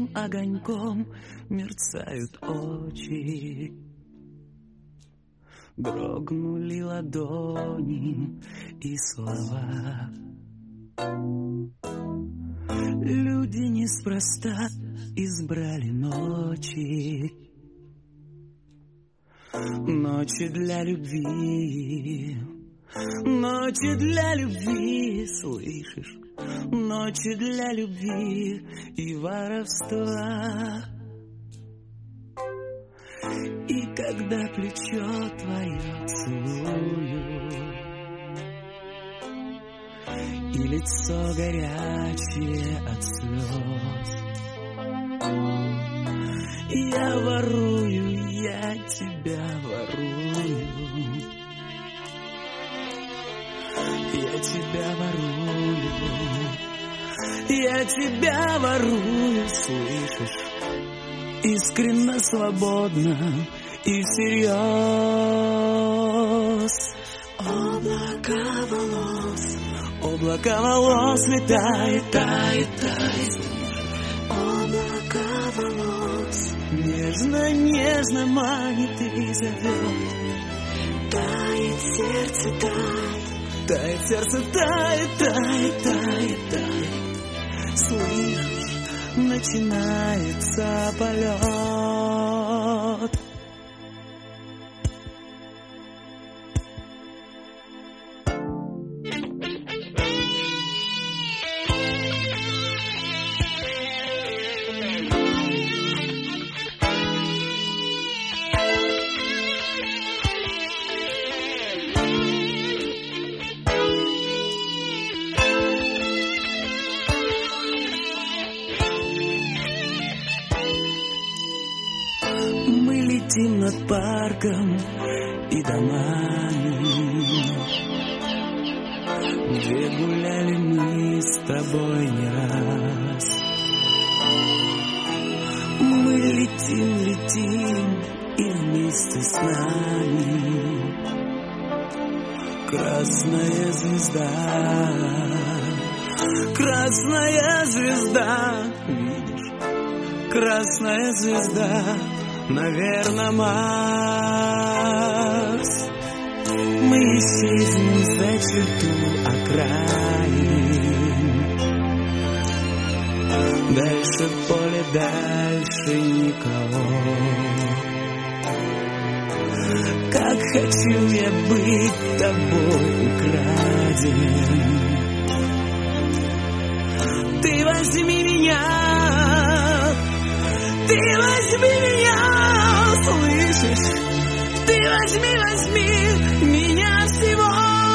Беглым огоньком мерцают очи. Дрогнули ладони и слова. Люди неспроста избрали ночи. Ночи для любви. Ночи для любви, слышишь? Ночи для любви и воровства. И когда плечо твое целую, и лицо горячее от слез, я ворую, я тебя ворую. Я тебя ворую, я тебя ворую, слышишь? Искренно, свободно и всерьез. Облака волос летает, тает, тает. Облака волос нежно, нежно манит и зовет. Тает сердце, тает. Тает сердце, тает, тает, тает, тает. Слышишь, начинается полет. Над парком и домами, где гуляли мы с тобой не раз. Мы летим, летим, и вместе с нами красная звезда. Красная звезда, видишь, красная звезда. Наверно, Марс. Мы исчезнем за черту окраин. Дальше поле, дальше никого. Как хочу я быть тобой украден. Ты возьми меня, ты возьми меня. Слышишь? Ты возьми, возьми меня всего.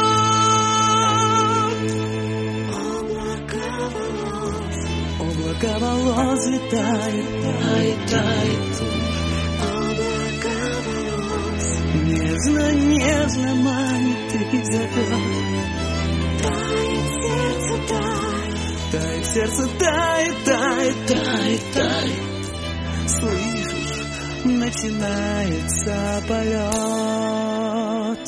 Облака волос летает, тает, тает. Облака волос нежно, нежно манит и зовет. Тает сердце, тает. Тает сердце, тает, тает, тает, тает. Слышишь? Начинается полет.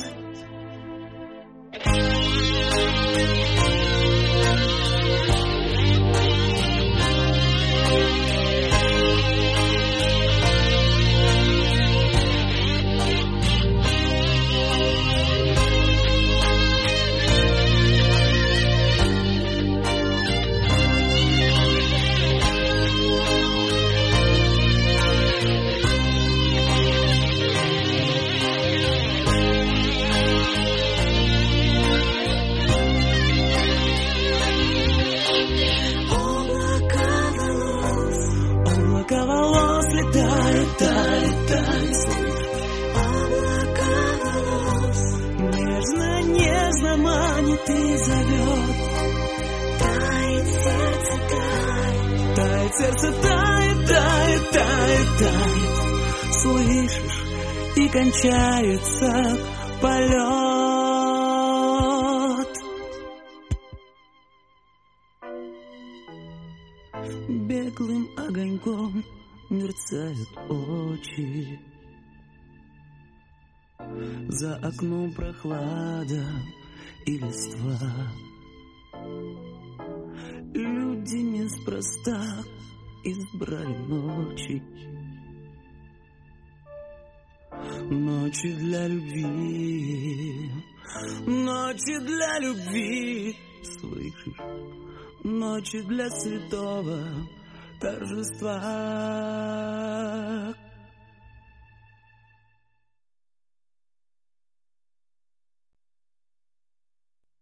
Тает, тает, тает, слышишь? Облака волос нежно, нежно манит и зовет. Тает сердце, тает. Тает сердце, тает, тает, тает, тает. Слышишь? И кончается полет. Беглым огоньком мерцают очи. За окном прохлада и листва. Люди неспроста избрали ночи. Ночи для любви, ночи для любви, слышишь? Ночи для святого торжества.